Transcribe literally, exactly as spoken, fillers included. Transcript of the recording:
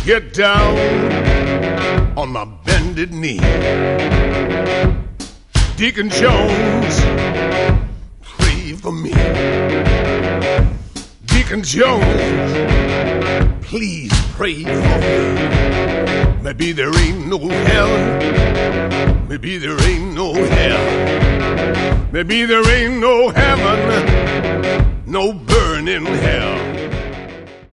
get down on my bended knee. Deacon Jones, pray for me. Deacon Jones, please pray for me. Maybe there ain't no hell. Maybe there ain't no hell. Maybe there ain't no heaven, no burning hell.